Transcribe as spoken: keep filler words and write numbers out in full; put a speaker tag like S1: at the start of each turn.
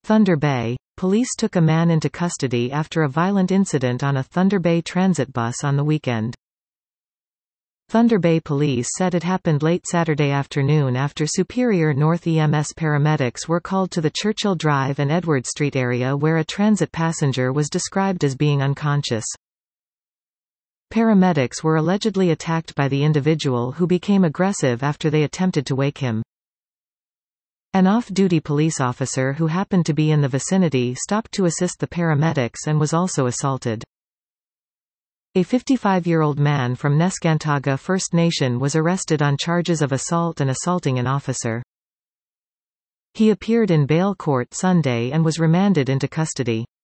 S1: Thunder Bay. Police took a man into custody after a violent incident on a Thunder Bay transit bus on the weekend. Thunder Bay Police said it happened late Saturday afternoon after Superior North E M S paramedics were called to the Churchill Drive and Edward Street area where a transit passenger was described as being unconscious. Paramedics were allegedly attacked by the individual, who became aggressive after they attempted to wake him. An off-duty police officer who happened to be in the vicinity stopped to assist the paramedics and was also assaulted. A fifty-five-year-old man from Neskantaga First Nation was arrested on charges of assault and assaulting an officer. He appeared in bail court Sunday and was remanded into custody.